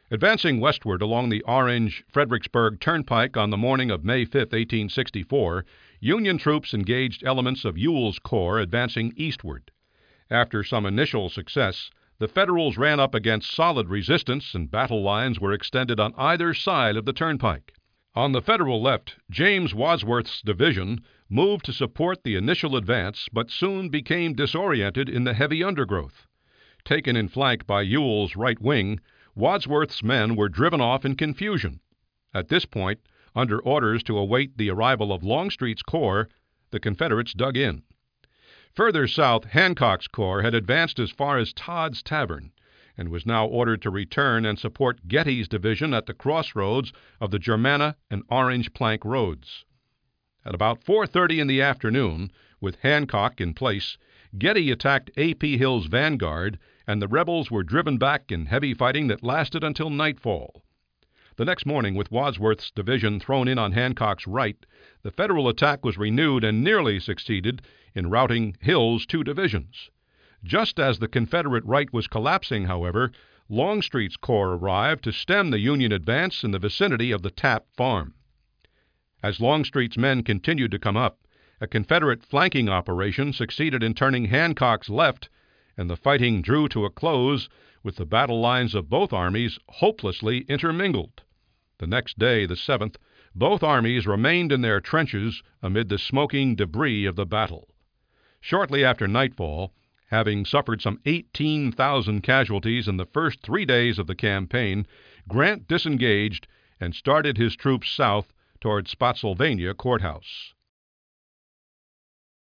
Advancing westward along the Orange-Fredericksburg Turnpike on the morning of May 5, 1864, Union troops engaged elements of Ewell's corps advancing eastward. After some initial success, the Federals ran up against solid resistance and battle lines were extended on either side of the turnpike. On the Federal left, James Wadsworth's division moved to support the initial advance, but soon became disoriented in the heavy undergrowth. Taken in flank by Ewell's right wing, Wadsworth's men were driven off in confusion. At this point, under orders to await the arrival of Longstreet's corps, the Confederates dug in. Further south, Hancock's corps had advanced as far as Todd's Tavern and was now ordered to return and support Getty's division at the crossroads of the Germanna and Orange Plank roads. At about 4:30 in the afternoon, with Hancock in place, Getty attacked A.P. Hill's vanguard, and the rebels were driven back in heavy fighting that lasted until nightfall. The next morning, with Wadsworth's division thrown in on Hancock's right, the Federal attack was renewed and nearly succeeded in routing Hill's two divisions. Just as the Confederate right was collapsing, however, Longstreet's corps arrived to stem the Union advance in the vicinity of the Tapp Farm. As Longstreet's men continued to come up, a Confederate flanking operation succeeded in turning Hancock's left, and the fighting drew to a close with the battle lines of both armies hopelessly intermingled. The next day, the 7th, both armies remained in their trenches amid the smoking debris of the battle. Shortly after nightfall, having suffered some 18,000 casualties in the first 3 days of the campaign, Grant disengaged and started his troops south toward Spotsylvania Courthouse.